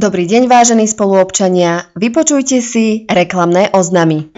Dobrý deň, vážení spoluobčania, vypočujte si reklamné oznamy.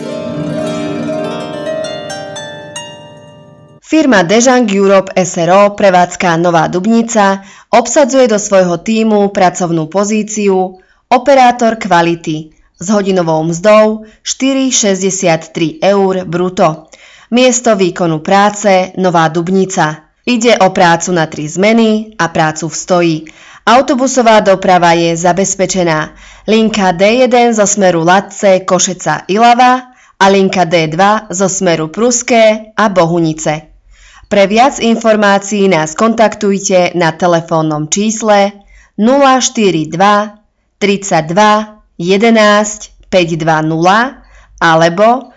Firma Dejang Europe SRO, prevádzka Nová Dubnica, obsadzuje do svojho tímu pracovnú pozíciu operátor kvality s hodinovou mzdou 4,63 eur brutto. Miesto výkonu práce Nová Dubnica. Ide o prácu na 3 zmeny a prácu v stoji. Autobusová doprava je zabezpečená. Linka D1 zo smeru Latce, Košeca, Ilava a linka D2 zo smeru Pruské a Bohunice. Pre viac informácií nás kontaktujte na telefónnom čísle 042 32 11 520 alebo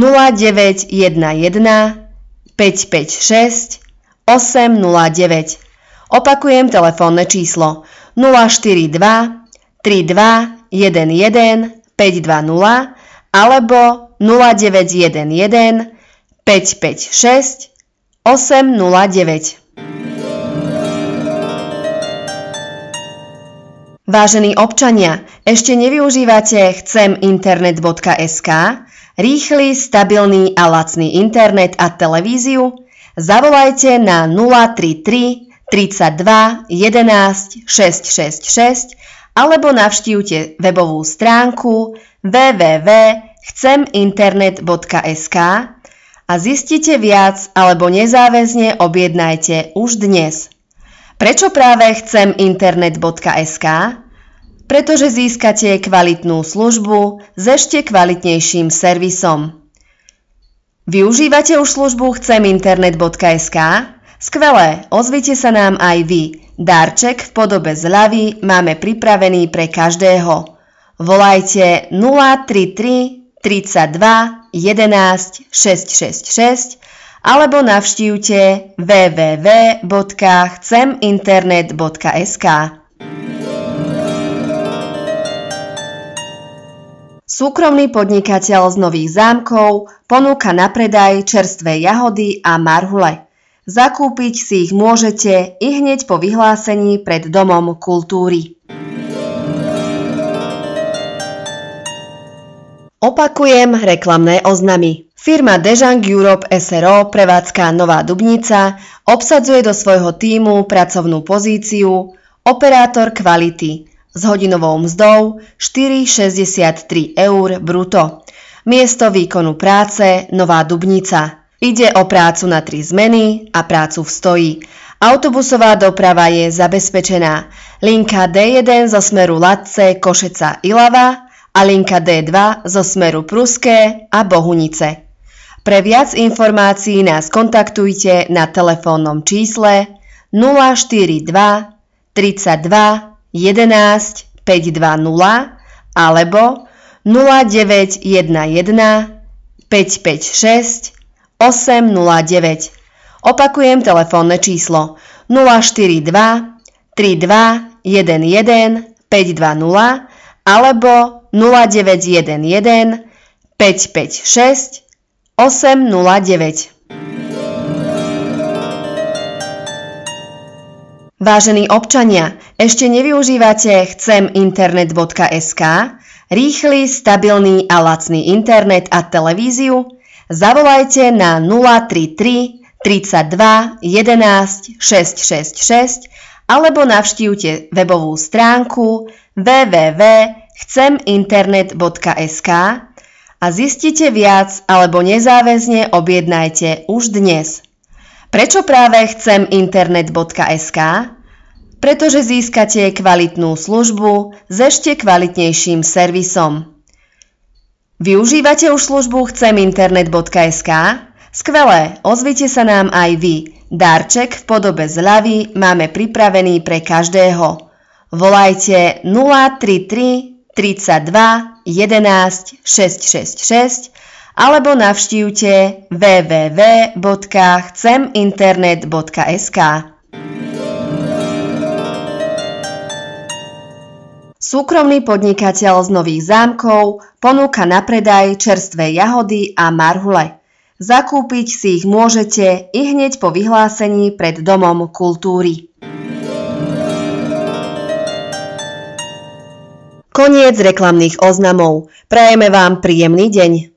0911 556 809. Opakujem telefónne číslo 042 32 11 520 alebo 0911 556 809. Vážení občania, ešte nevyužívate chcemInternet.sk? Rýchly, stabilný a lacný internet a televíziu? Zavolajte na 033 32 11 666 alebo navštívte webovú stránku www.chcemInternet.sk a zistite viac alebo nezáväzne objednajte už dnes. Prečo práve chcemInternet.sk? Pretože získate kvalitnú službu s ešte kvalitnejším servisom. Využívate už službu chcemInternet.sk? Skvelé, ozvite sa nám aj vy. Darček v podobe zľavy máme pripravený pre každého. Volajte 033 32 11 666 alebo navštívte www.chcemInternet.sk. Súkromný podnikateľ z Nových Zámkov ponúka na predaj čerstvé jahody a marhule. Zakúpiť si ich môžete ihneď po vyhlásení pred Domom kultúry. Opakujem reklamné oznamy. Firma Dejang Europe SRO, prevádzka Nová Dubnica, obsadzuje do svojho tímu pracovnú pozíciu operátor kvality s hodinovou mzdou 4,63 eur brutto. Miesto výkonu práce Nová Dubnica. Ide o prácu na 3 zmeny a prácu v stoji. Autobusová doprava je zabezpečená. Linka D1 zo smeru Latce, Košeca, Ilava a linka D2 zo smeru Pruské a Bohunice. Pre viac informácií nás kontaktujte na telefónnom čísle 042 32 11 520 alebo 0911 556 809. Opakujem telefónne číslo 042 32 11 520 alebo 0911 556 809. Vážení občania, ešte nevyužívate chcemInternet.sk? Rýchly, stabilný a lacný internet a televíziu? Zavolajte na 033 32 11 666 alebo navštívte webovú stránku www.chcemInternet.sk a zistite viac alebo nezáväzne objednajte už dnes. Prečo práve chcemInternet.sk? Pretože získate kvalitnú službu s ešte kvalitnejším servisom. Využívate už službu chcemInternet.sk? Skvelé, ozvite sa nám aj vy. Darček v podobe zľavy máme pripravený pre každého. Volajte 033 32 11 666 alebo navštívte www.chcemInternet.sk. Súkromný podnikateľ z Nových Zámkov ponúka na predaj čerstvé jahody a marhule. Zakúpiť si ich môžete ihneď po vyhlásení pred Domom kultúry. Koniec reklamných oznamov. Prajeme vám príjemný deň.